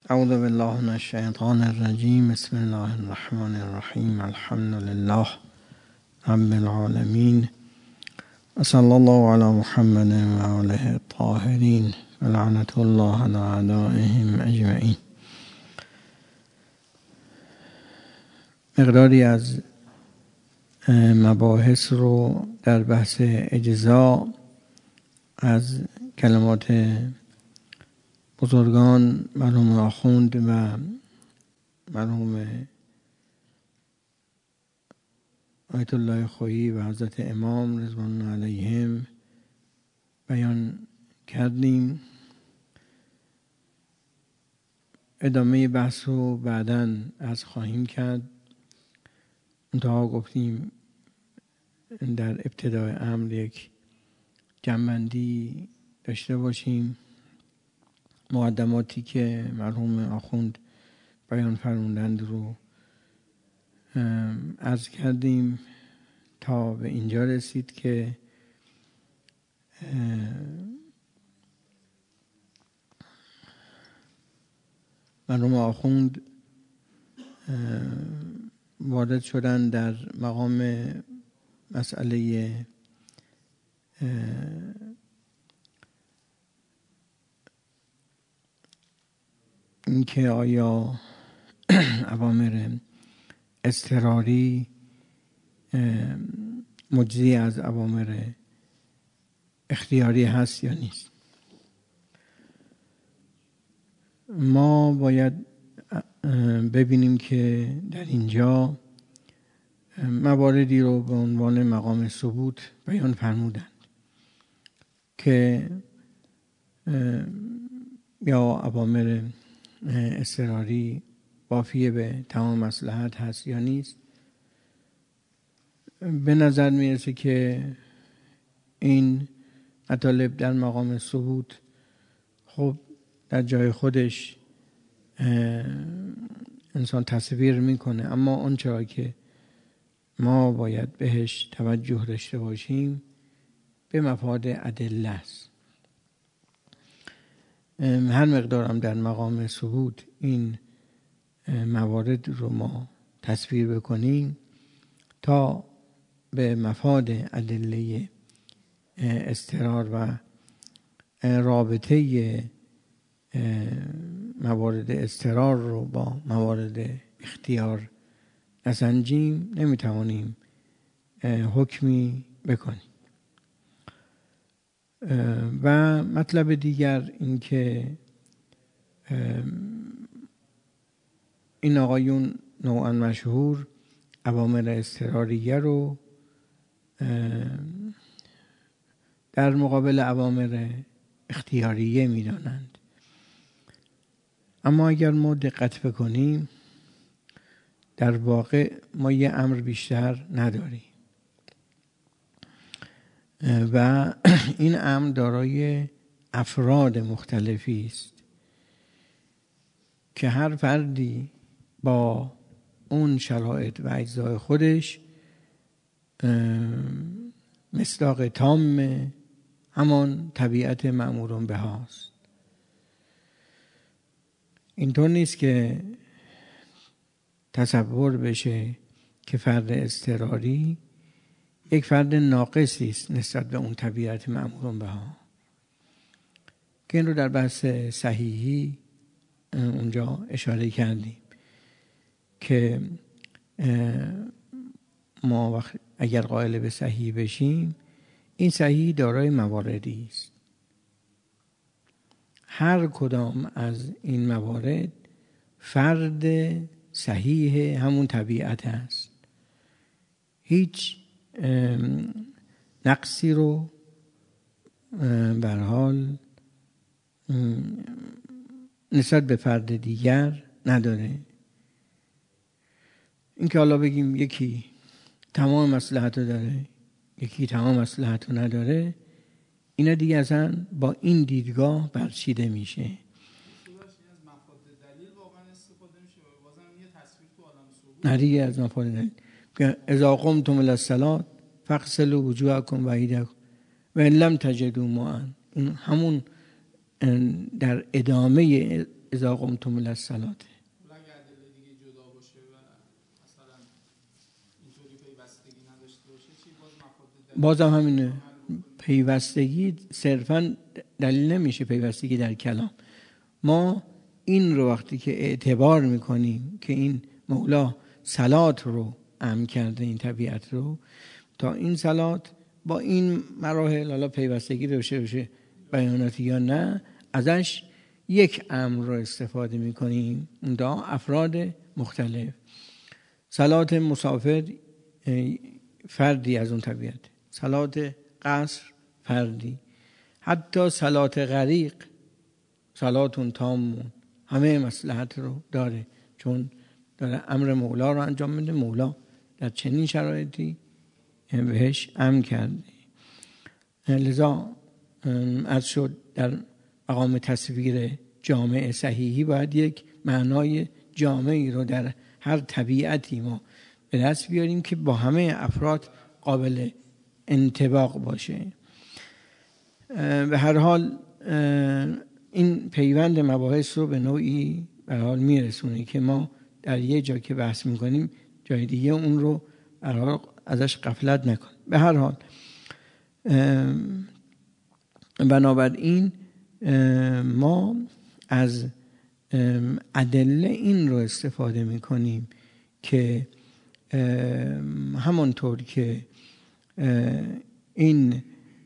اعوذ بالله من الشیطان الرجیم. بسم الله الرحمن الرحیم. الحمد لله رب العالمین و صلی الله علی محمد و آله الطاهرین و لعنت الله علی اعدائهم اجمعین. مقداری از مباحث رو در بحث اجزا از کلمات بزرگان مرحوم آخوند و مرحوم آیت الله خویی و حضرت امام رضوان علیهم بیان کردیم. ادامه بحث رو بعداً از خواهیم کرد. منتها گفتیم در ابتدای امر یک جمع‌بندی داشته باشیم. مقدماتی که مرحوم آخوند بیان فرمودند رو عرض کردیم تا به اینجا رسید که مرحوم آخوند وارد شدن در مقام مسئله اینکه آیا اوامر اضطراری مجزی از اوامر اختیاری هست یا نیست. ما باید ببینیم که در اینجا مواردی رو به عنوان مقام ثبوت بیان فرمودند که یا اوامر اضطراری وافیه به تمام مصلحت هست یا نیست. به نظر میرسه که این مطالب در مقام ثبوت خب در جای خودش انسان تصویر میکنه، اما اون چرا که ما باید بهش توجه داشته باشیم به مفاد ادله است. هر مقدارم در مقام ثبوت این موارد رو ما تصویر بکنیم تا به مفاد ادله اضطرار و رابطه موارد اضطرار رو با موارد اختیار نسنجیم نمیتوانیم حکمی بکنیم. و مطلب دیگر این که این آقایون نوعا مشهور اوامر اضطراریه رو در مقابل اوامر اختیاریه میدانند، اما اگر ما دقت بکنیم در واقع ما یه امر بیشتر نداریم و این امر دارای افراد مختلفی است که هر فردی با اون شرایط و اجزای خودش مصداق تام همان طبیعت مأمورون به هاست. اینطور نیست که تصور بشه که فرد اضطراری یک فرد ناقصی است نسبت به اون طبیعت مأمورون به ها، که این رو در بحث صحیحی اونجا اشاره کردیم که ما اگر قائل به صحیح بشیم این صحیح دارای مواردی است. هر کدام از این موارد فرد صحیح همون طبیعت است، هیچ نقصی رو به هر حال نسبت به فرد دیگر نداره. این که حالا بگیم یکی تمام مصلحت رو داره یکی تمام مصلحت رو نداره، اینا دیگه اصلا با این دیدگاه برچیده میشه. نه دیگه از مفاد دلیل که اذا قمتم الی الصلاة فاغسلوا وجوهکم و ایدیکم و ان لم تجدوا ماء، همون در ادامه اذا قمتم الی الصلاة. اگه ادله دیگه جدا باشه و مثلا اینطوری پیوستگی نداشته باشه چی باز مفاد بازم همینه، پیوستگی صرفا دلیل نمیشه. پیوستگی در کلام ما این رو وقتی که اعتبار میکنیم که این مولا صلات رو امر کرده، این طبیعت رو، تا این صلات با این مراحل، حالا پیوستگی روشه بیاناتی یا نه، ازش یک امر رو استفاده میکنیم، اون افراد مختلف. صلات مسافر فردی از اون طبیعت، صلات قصر فردی، حتی صلات غریق، صلاتون تامون، همه مصلحت رو داره، چون داره امر مولا رو انجام میده. مولا در چنین شرایطی بهش امر کرده. لذا عرض شد در مقام تصویر جامع صحیحی باید یک معنای جامعی رو در هر طبیعتی ما به دست بیاریم که با همه افراد قابل انطباق باشه. به هر حال این پیوند مباحث رو به نوعی به هر حال میرسونه که ما در یه جا که بحث میکنیم جای دیگه اون رو به هر حال ازش غفلت نکن. به هر حال بنابراین ما از ادله این رو استفاده میکنیم که همانطور که این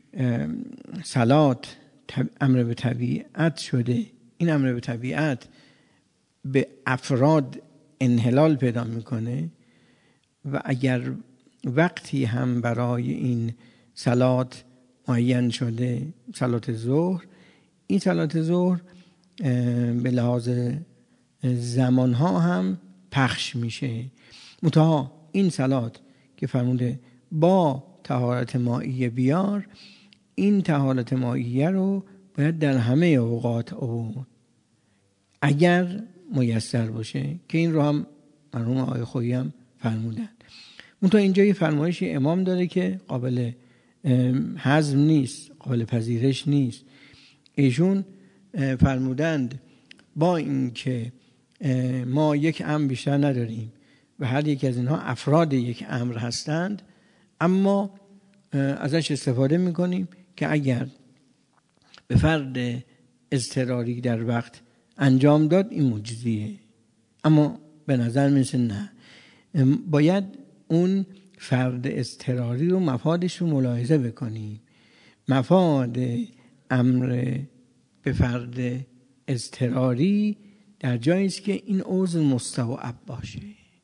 صلات امر به طبیعت شده، این امر به طبیعت به افراد انحلال پیدا میکنه و اگر وقتی هم برای این صلات معین شده، صلات ظهر، این صلات ظهر به لحاظ زمانها هم پخش میشه. منتها این صلات که فرموده با طهارت مائیه بیار، این طهارت مائیه رو باید در همه اوقات آورد اگر میسر باشه، که این رو هم مرحوم آقای خویی هم فرمودن. منتها اینجا یه فرمایشی امام داره که قابل هضم نیست، قابل پذیرش نیست. ایشون فرمودند با اینکه ما یک امر بیشتر نداریم و هر یک از اینها افراد یک امر هستند، اما ازش استفاده میکنیم که اگر به فرد اضطراری در وقت انجام داد این مجزیه. اما به نظر میرسه نه، باید اون فرد اضطراری رو مفادش رو ملاحظه بکنیم. مفاد امر به فرد اضطراری در جایی است که این عذر مستوعب باشه.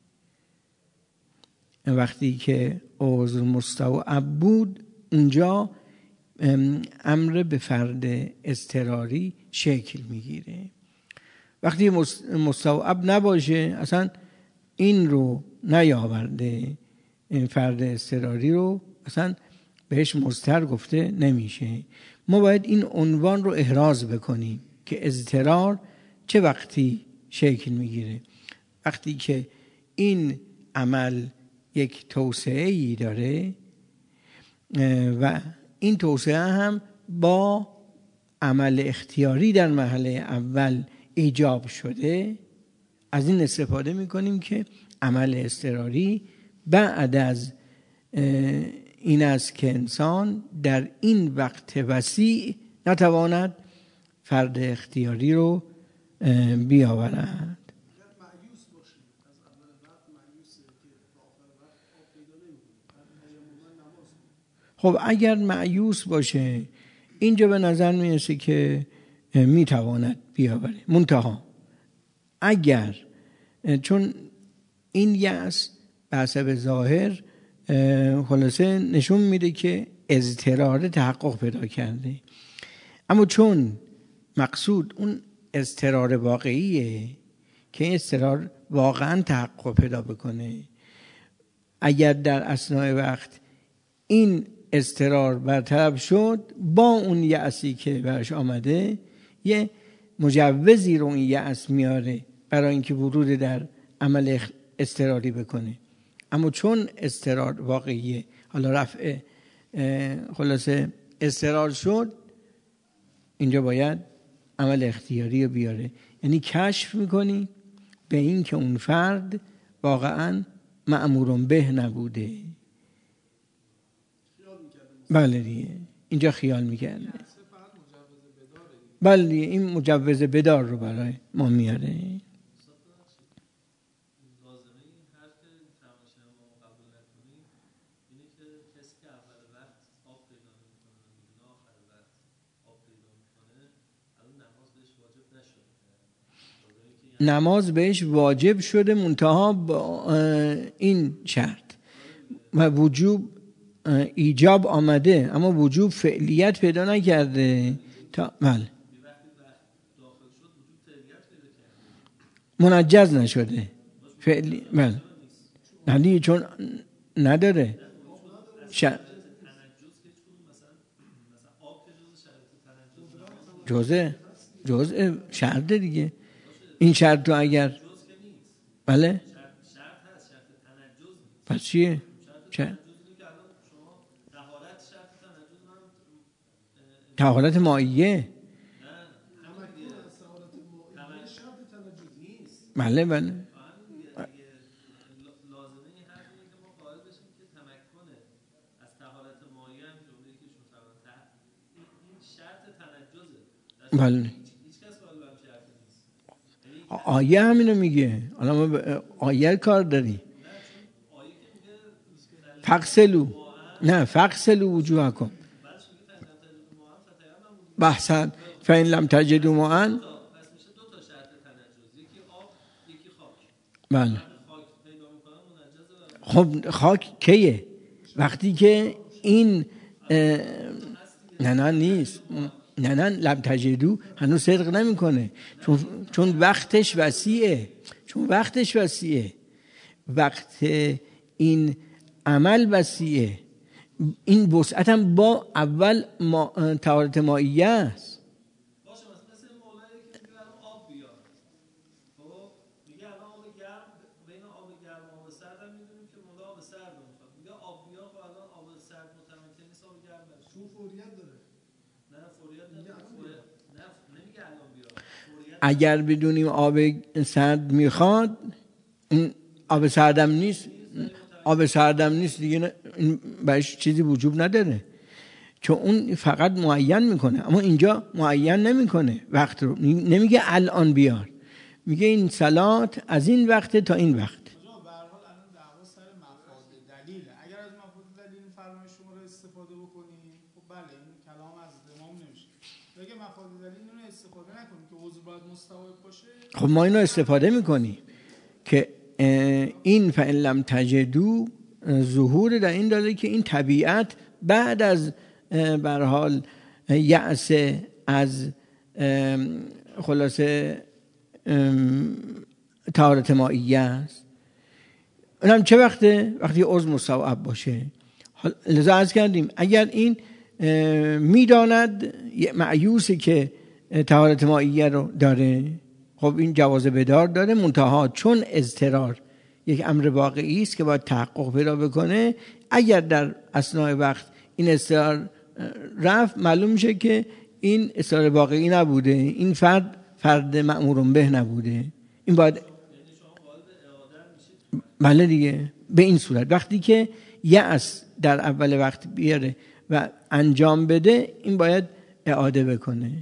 وقتی که عذر مستوعب بود، اونجا امر به فرد اضطراری شکل میگیره. وقتی مستوعب نباشه، اصلا این رو نیاورده، این فرد اضطراری رو اصلا بهش مضطر گفته نمیشه. ما باید این عنوان رو احراز بکنیم که اضطرار چه وقتی شکل میگیره؟ وقتی که این عمل یک توسعه‌ای داره و این توسعه هم با عمل اختیاری در مرحله اول ایجاب شده، از این استفاده میکنیم که عمل اضطراری بعد از این است که انسان در این وقت وسیع نتواند فرد اختیاری رو بیاورد. خب اگر مایوس باشه، اینجا به نظر میرسه که میتواند بیاوره. منتها اگر، چون این یأس به حسب ظاهر خلاصه نشون میده که اضطرار تحقق پیدا کرده، اما چون مقصود اون اضطرار واقعیه که این اضطرار واقعا تحقق پیدا بکنه، اگر در اثناء وقت این اضطرار برطرف شد، با اون یأسی که برش آمده یه مجوزی رو این یأس میاره برای اینکه ورود در عمل اضطراری بکنه. اما چون اضطرار واقعیه، حالا رفع خلاصه اضطرار شد، اینجا باید عمل اختیاری رو بیاره. یعنی کشف میکنی به این که اون فرد واقعا مأمور به نبوده. بله دیگه اینجا خیال میکرده. بله دیگه این مجوز بدار رو برای ما میاره. نماز بهش واجب شده منتها با این شرط و وجوب ایجاب آمده اما وجوب فعلیت پیدا نکرده تا بله منجز نشده فعلی بله نه چون نداره جزء شرط دیگه. این شرط رو اگر بله پس چیه؟ طهارت مائیه. بله بله بله آیه همینو میگه. حالا ما آیه کار داریم. فغسلوا وجوهکم بحثا فإن لم تجدوا ماء. بله خب خاک کیه؟ وقتی که این نه نیست. نه لم تجدوا هنوز صدق نمیکنه چون وقتش وسیعه. وقت این عمل وسیعه. این وسعت هم با اول طهارت مائیه است. اگر بدونیم آب سرد میخواد آب سردم نیست دیگه برش چیزی وجوب نداره چون اون فقط معین میکنه اما اینجا معین نمیکنه وقت رو. نمیگه الان بیار، میگه این صلات از این وقت تا این وقت. خب ما اینو استفاده میکنیم که این فإن لم تجدوا ظهور در این داره که این طبیعت بعد از به هر حال یأس از خلاصه طهارت مائیه است. اونم چه وقته؟ وقتی عضو مستوعب باشه. لذا عرض کردیم اگر این میداند معیوسی که طهارت مائیه رو داره، خب این جواز بدار داره، منتها چون اضطرار یک امر واقعی است که باید تحقق پیدا بکنه، اگر در اثناء وقت این اضطرار رفت معلوم میشه که این اضطرار واقعی نبوده، این فرد مأمور به نبوده. این باید بله دیگه به این صورت وقتی که یأس در اول وقت بیاره و انجام بده این باید اعاده بکنه.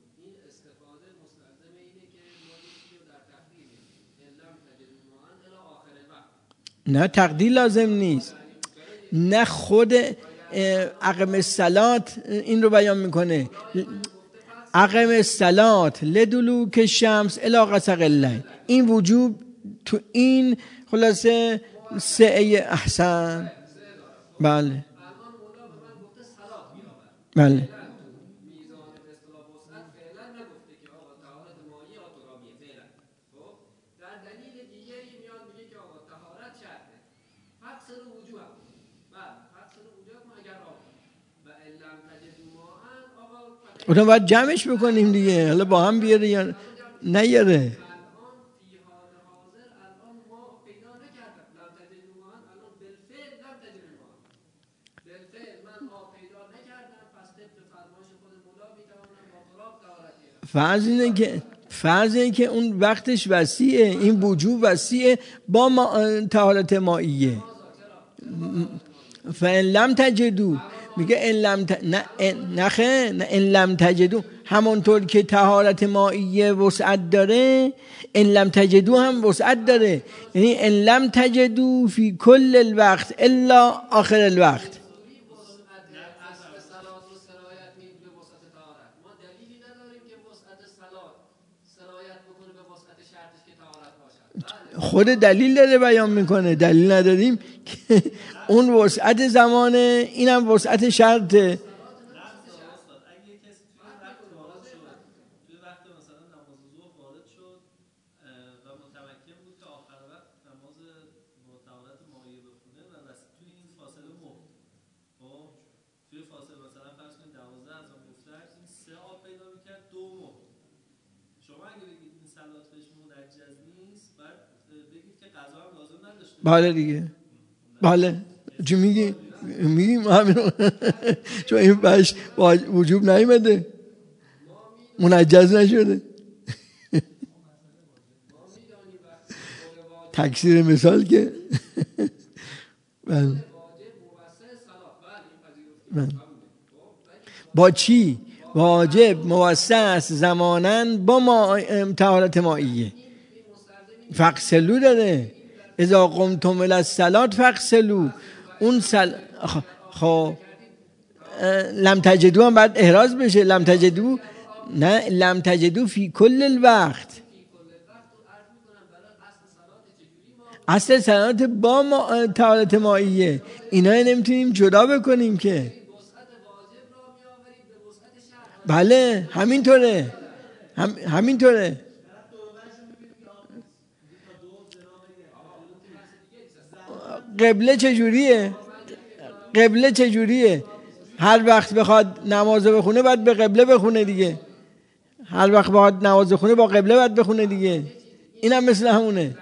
نه تقدیر لازم نیست، نه خود اقم الصلات این رو بیان میکنه. اقم الصلات لدلوک الشمس الی غسق الليل، این وجوب تو این خلاصه سعی احسن. بله بله اونو باید جمعش بکنیم دیگه، حالا با هم بیاره یا نیاره. فرض فرضه که اون وقتش وسیعه، این وجوب وسیعه با طهارت مائیه. فان لم تجدو، میگه ان لم نه ان لم تجدو، همونطور که طهارت مائیه وسعت داره ان لم تجدو هم وسعت داره، یعنی ان لم تجدو فی کل الوقت الا آخر الوقت. خود دلیل داره بیان میکنه، دلیل نداریم که اون وسعت زمانه، اینم وسعت شرطه. بله دیگه، بله چی میگی؟ میگیم همین چون این بهش وجوب نیامده، منجز نشده. تکثیر مثال که بله. با چی؟ واجب موسع زماناً با طهارت مائیه. فغسلو داره، اذا قمتم الی الصلاة فغسلوا. اون خب لم تجدو هم باید احراز بشه، لم تجدو نه، لم تجدو فی کل الوقت. اصل صلات با طهارت مائیه، اینا نمیتونیم جدا بکنیم که. بله همینطوره، همینطوره. قبله چجوریه؟ قبله چجوریه؟ هر وقت بخواد نماز بخونه باید به قبله بخونه دیگه، هر وقت بخواد نماز بخونه با قبله باید بخونه دیگه. اینم مثل همونه.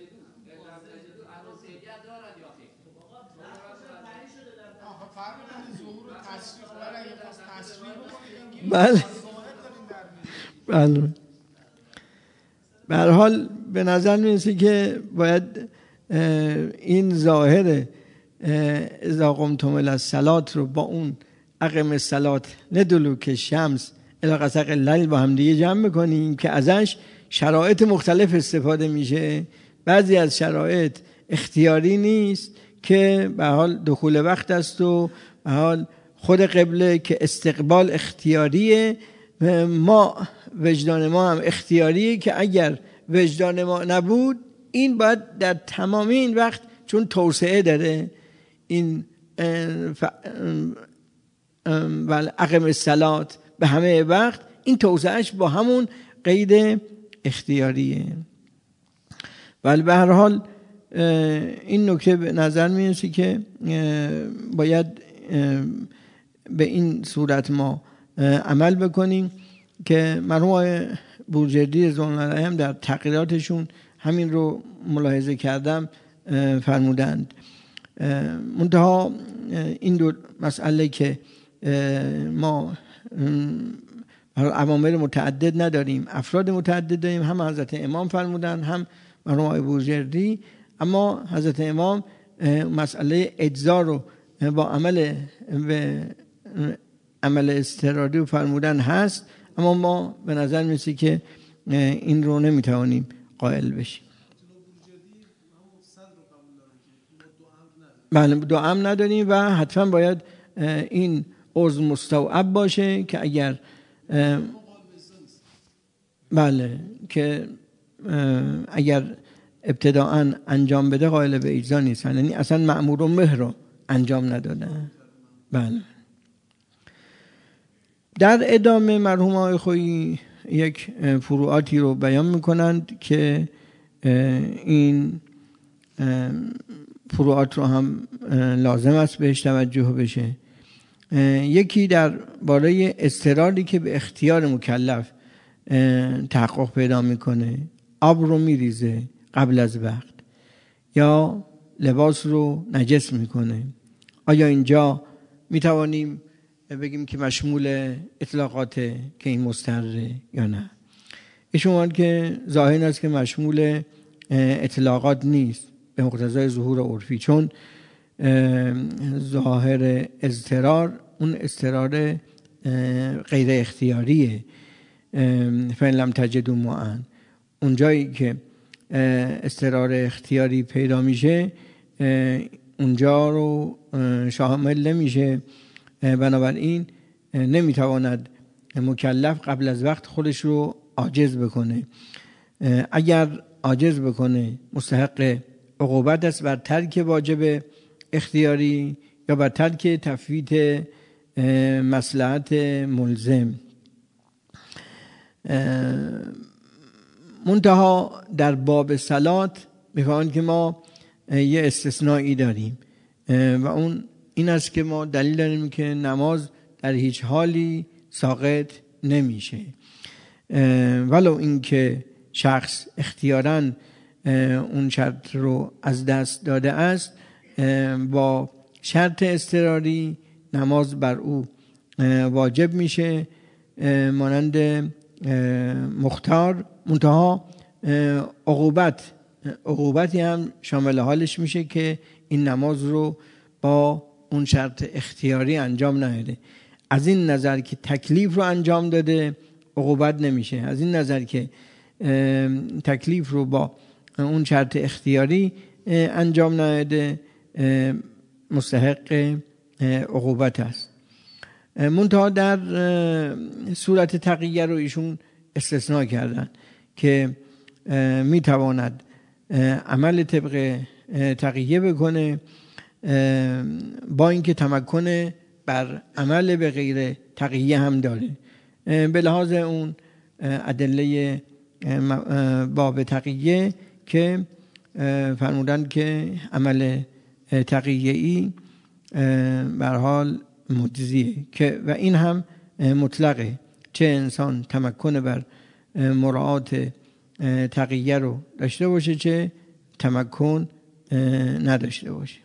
بله بله. به هر حال به نظر میرسه که باید این ظاهر اذا قمتم الی الصلاة رو با اون اقم الصلاة لدلوک الشمس الی غسق اللیل با هم دیگه جمع بکنیم که ازش شرایط مختلف استفاده میشه. بعضی از شرایط اختیاری نیست که به حال دخول وقت است و به حال خود قبله که استقبال اختیاریه، ما وجدان ما هم اختیاریه که اگر وجدان ما نبود این باید در تمام این وقت، چون توسعه داره این اقم الصلاة به همه وقت، این توسعهش با همون قید اختیاریه. ولی به هر حال این نکته به نظر میرسه که باید به این صورت ما عمل بکنیم که مرحوم آقای بورجردی رضوان الله علیهم در تقریراتشون همین رو ملاحظه کردم فرمودند. منتها این دو مسئله که ما اوامر متعدد نداریم، افراد متعدد داریم، هم حضرت امام فرمودند هم مرحوم آقای بورجردی، اما حضرت امام مسئله اجزا رو با عمل اضطراری فرمودن هست، اما ما به نظر میسه که این رو نمیتوانیم قائل بشیم. بله دو امر نداریم و حتما باید این عضو مستوعب باشه که اگر بله که اگر ابتداءً انجام بده قائل به اجزا نیستن، یعنی اصلا مأمور به رو انجام نداده. بله. در ادامه مرحوم آقای خویی یک فروعاتی رو بیان میکنند که این فروعات رو هم لازم است بهش توجه بشه. یکی در باره اضطراری که به اختیار مکلف تحقق پیدا میکنه، آب رو میریزه قبل از وقت یا لباس رو نجس میکنه، آیا اینجا میتوانیم بگیم که مشمول اطلاقاته که این مستحره یا نه؟ ایشون که ظاهر است که مشمول اطلاقات نیست به مقتضای ظهور عرفی، چون ظاهر اضطرار اون اضطرار غیر اختیاریه. فإن لم تجدوا ماء، اون جایی که اضطرار اختیاری پیدا میشه اونجا رو شامل نمیشه. بنابراین نمیتواند مکلف قبل از وقت خودش رو عاجز بکنه. اگر عاجز بکنه مستحق عقوبت است بر ترک واجب اختیاری یا بر ترک تفویت مصلحت ملزم. منتها در باب صلات میخوان که ما یه استثنایی داریم و اون این است که ما دلیل داریم که نماز در هیچ حالی ساقط نمیشه، ولو اینکه شخص اختیاراً اون شرط رو از دست داده است، با شرط اضطراری نماز بر او واجب میشه مانند مختار. منتها عقوبتی هم شامل حالش میشه که این نماز رو با اون شرط اختیاری انجام نده. از این نظر که تکلیف رو انجام داده عقوبت نمیشه، از این نظر که تکلیف رو با اون شرط اختیاری انجام نده مستحق عقوبت است. منتها در صورت تقیه رو ایشون استثناء کردن که میتواند عمل طبق تقیه بکنه با اینکه تمکن بر عمل به غیر تقیه هم داره. به لحاظ اون ادله باب تقیه که فرمودن که عمل تقیه‌ای به هر حال مجزیه که و این هم مطلقه، چه انسان تمکن بر مراعات تقیه رو داشته باشه چه تمکن نداشته باشه.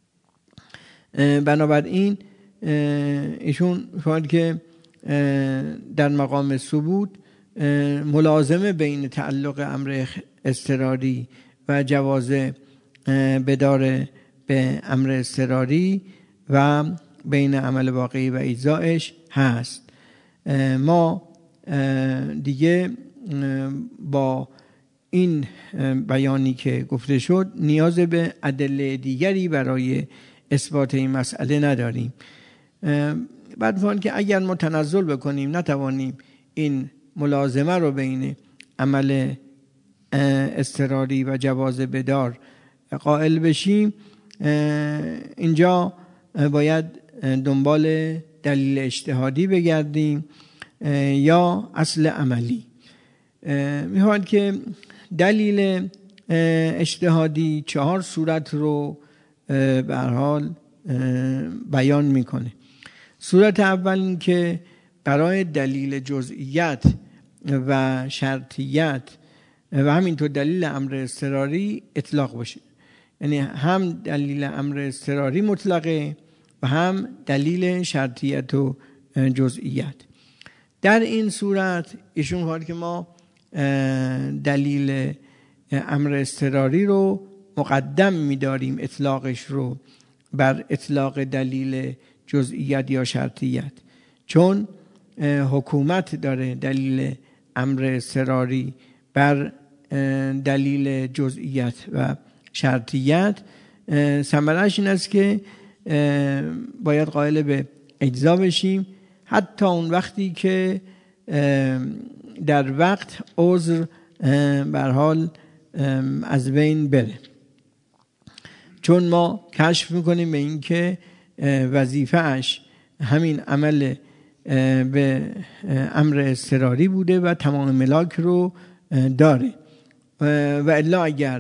بنابراین ایشون فرمود که در مقام ثبوت ملازمه بین تعلق امر اضطراری و جواز بدار به امر اضطراری و بین عمل واقعی و اجزایش هست. ما دیگه با این بیانی که گفته شد نیاز به ادله دیگری برای اثبات این مسئله نداریم. بعد فرمود که اگر ما تنزل بکنیم نتوانیم این ملازمه رو بین عمل اضطراری و جواز بدار قائل بشیم، اینجا باید دنبال دلیل اجتهادی بگردیم یا اصل عملی. میخواد که دلیل اجتهادی 4 صورت رو به هر حال بیان میکنه. صورت اول این که برای دلیل جزئیت و شرطیت و همینطور دلیل امر اضطراری اطلاق باشه، یعنی هم دلیل امر اضطراری مطلقه و هم دلیل شرطیت و جزئیت. در این صورت ایشون خواهد که ما دلیل امر اضطراری رو مقدم می‌داریم، اطلاقش رو بر اطلاق دلیل جزئیت یا شرطیت، چون حکومت داره دلیل امر اضطراری بر دلیل جزئیت و شرطیت. ثمرش این است که باید قائل به اجزا بشیم حتی اون وقتی که در وقت عذر به هر حال از بین بره، چون ما کشف میکنیم به این که وظیفه اش همین عمل به امر اضطراری بوده و تمام ملاک رو داره و الا اگر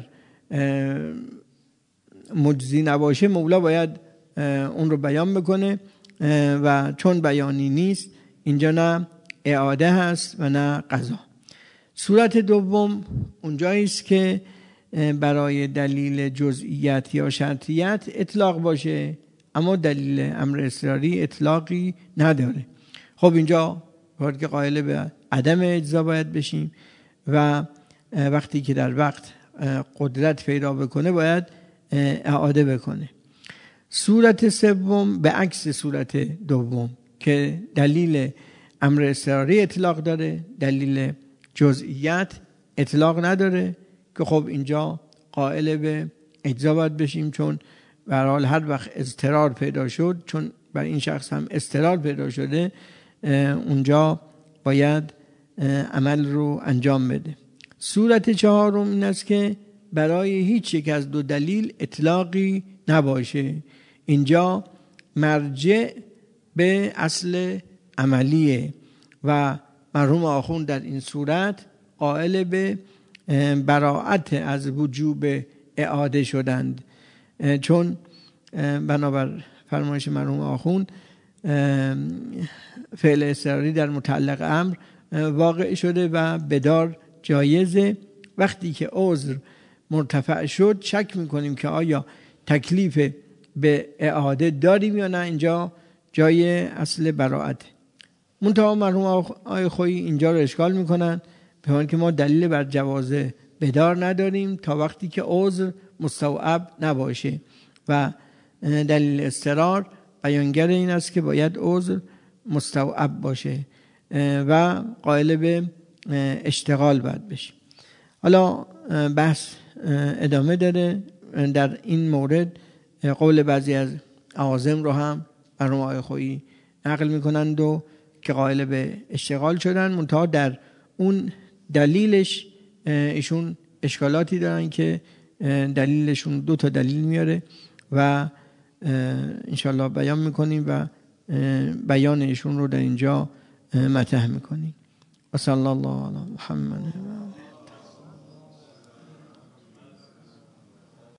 مجزی نباشه مولا باید اون رو بیان بکنه و چون بیانی نیست اینجا نه اعاده هست و نه قضا. صورت دوم اونجایی است که برای دلیل جزئیت یا شرطیت اطلاق باشه اما دلیل امر اضطراری اطلاقی نداره. خب اینجا باید که قائل به عدم اجزا باید بشیم و وقتی که در وقت قدرت پیدا بکنه باید اعاده بکنه. صورت سوم به عکس صورت دوم که دلیل امر اضطراری اطلاق داره، دلیل جزئیات اطلاق نداره، که خب اینجا قائل به اجزا باید بشیم، چون به هر حال هر وقت اضطرار پیدا شد، چون بر این شخص هم اضطرار پیدا شده، اونجا باید عمل رو انجام بده. صورت چهارم این است که برای هیچ یک از دو دلیل اطلاقی نباشه. اینجا مرجع به اصل عملیه و مرحوم آخوند در این صورت قائل به براءت از وجوب اعاده شدند، چون بنابر فرمایش مرحوم آخوند فعل اضطراری در متعلق امر واقع شده و بدار جایزه. وقتی که عذر مرتفع شد شک میکنیم که آیا تکلیف به اعاده داریم یا نه، اینجا جای اصل براءت. منتها مرحوم آقای خویی اینجا رو اشکال میکنن، به که ما دلیل بر جواز بدار نداریم تا وقتی که عذر مستوعب نباشه و دلیل اضطرار بیانگر این است که باید عذر مستوعب باشه و قائل به اشتغال باید بشه. حالا بحث ادامه داره. در این مورد قول بعضی از عوازم رو هم مرحوم آقای خویی نقل میکنند و که قائل به اشتغال شدن، منتها در اون دلیلش ایشون اشکالاتی دارن که دلیلشون 2 تا دلیل میاره و انشالله بیان میکنیم و بیان ایشون رو در اینجا مطرح میکنیم. و صلی الله علی محمد.